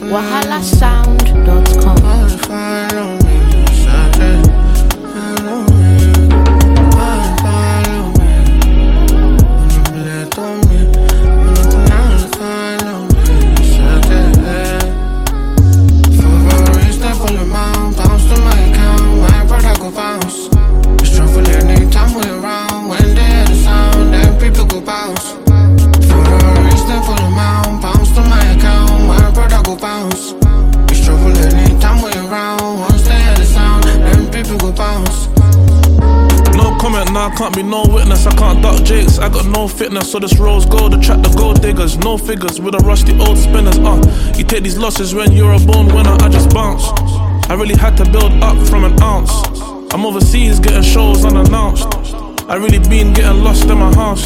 wahalasound.com. I can't be no witness, I can't duck jakes. I got no fitness, so this rose gold attract the gold diggers. No figures with the rusty old spinners. You take these losses when you're a born winner. I just bounce. I really had to build up from an ounce. I'm overseas getting shows unannounced. I really been getting lost in my house.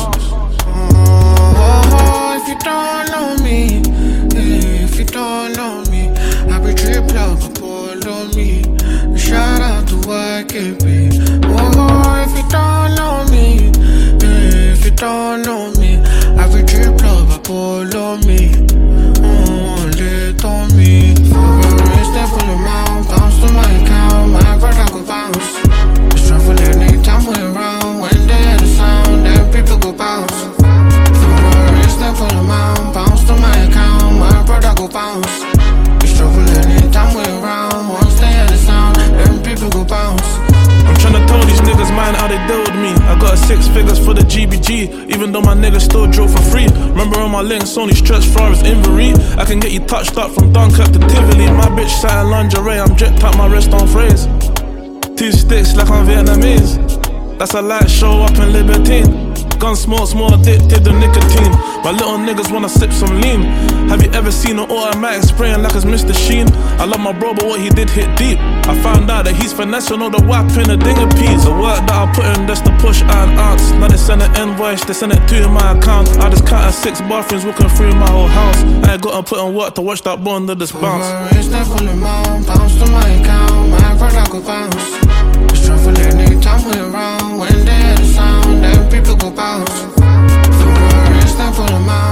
If you don't know me, if you don't know me, I be drip love, follow me. Shout out to YKB. If you don't know me, if you don't know me, I be drip love, follow me. Let on me. For step on the mount, bounce to my account, my brother go bounce. It's travel anytime we're around. When they hear the sound, then people go bounce. For step on the mount, bounce to my account, my brother go bounce. It's travel anytime we're around. Once they hear the sound, then people go bounce. I'm tryna tell these niggas mind how they deal with me. I got 6 figures for the GBG, even though my niggas still drill for free. Remember on my links, only stretch far as Inverie. I can get you touched up from Dunkirk to Tivoli. My bitch sat in lingerie, I'm dripped out my wrist on phrase. 2 sticks like I'm Vietnamese. That's a light show up in Libertine. Gun smokes more addicted than nicotine. My little niggas wanna sip some lean. Have you ever seen an automatic spraying like it's Mr. Sheen? I love my bro, but what he did hit deep. I found out that he's finessing all the whap in the dinger peas. The work that I put in, that's the push and ounce. Now they send an invoice, they send it to my account. I just counted 6 bathrooms walking through my whole house. I ain't gotta put in work to watch that bond of this bounce. Step on the mount, bounce to my account, my brother go bounce. It's travel anytime we're around. When they hear the sound, then people go bounce. Step on the mount.